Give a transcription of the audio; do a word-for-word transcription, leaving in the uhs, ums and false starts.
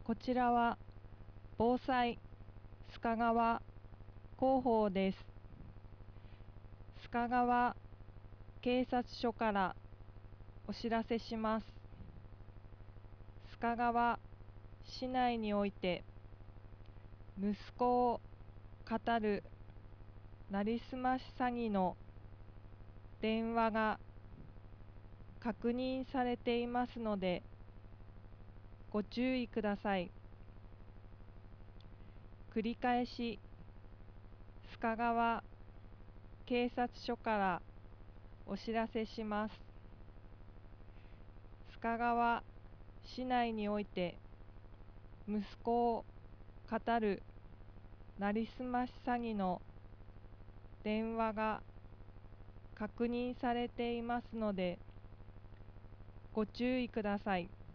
こちらは防災須賀川広報です。須賀川警察署からお知らせします。須賀川市内において息子を語るなりすまし詐欺の電話が確認されていますのでご注意ください。繰り返し須賀川警察署からお知らせします。須賀川市内において息子を語るなりすまし詐欺の電話が確認されていますのでご注意ください。